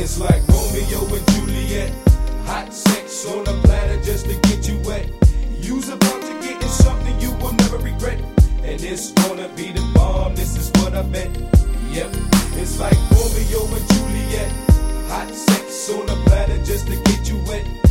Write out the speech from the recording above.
It's like Romeo and Juliet, hot sex on a platter just to get you wet. You's about to get in something you will never regret, and it's gonna be the bomb, this is what I bet. Yep, it's like Romeo and Juliet, hot sex on a platter just to get you wet.